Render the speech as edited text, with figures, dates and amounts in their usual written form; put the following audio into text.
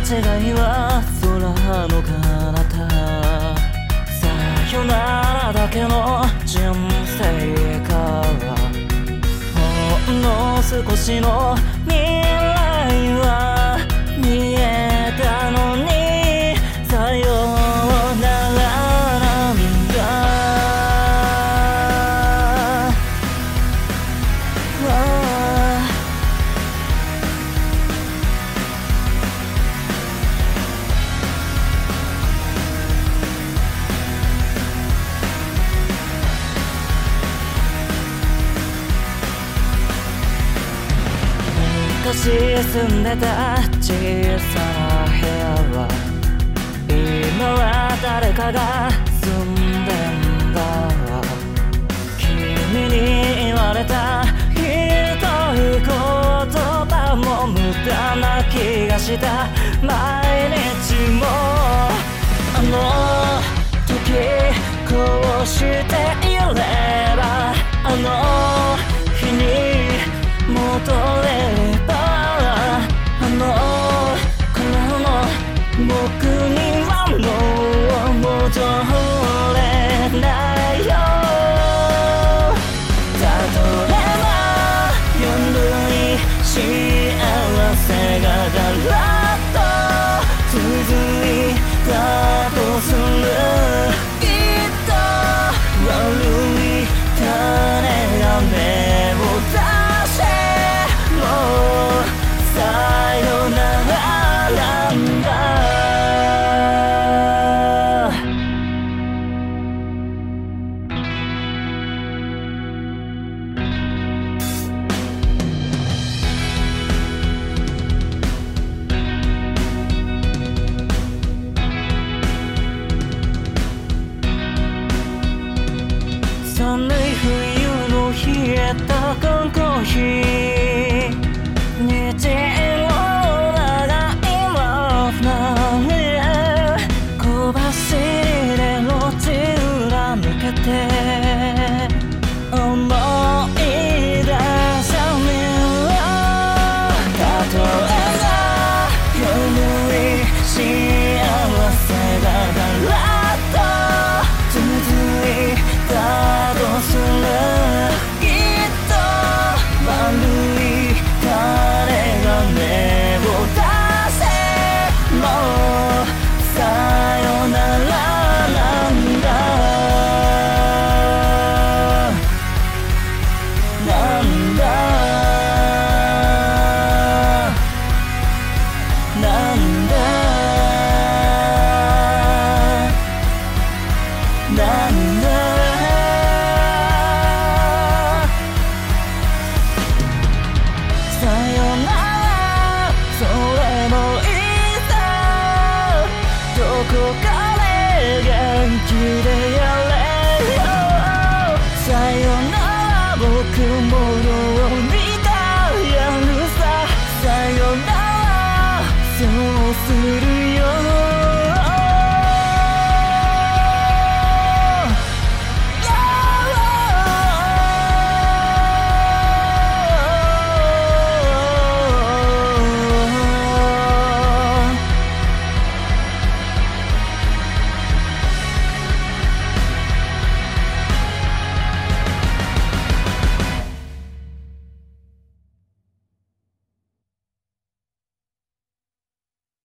違いは空の彼方、さよならだけの人生か、ほんの少しの未来は見えたのに、さよならなんだ。昔住んでた小さな部屋は今は誰かが住んでんだ。君に言われたひどい言葉も無駄な気がした。毎日もあの時こうしていれば、あの日に戻れれば、あの頃の僕にはもう戻れないよ。たとえば夜に幸せがだらっと続いたとする、きっと悪い種が芽を出してもうさよならなんだ。寒い冬の冷えた缶コーヒー、日を長いマフラーへ小走りで路地裏抜けて思い出さみろ。たとえば夜に幸せがだらっと続いたとする、きっと悪い種が芽を出せもうさよならなんだ。なんだなんだなんだ。さよならそれもいいさ、どこかで元気で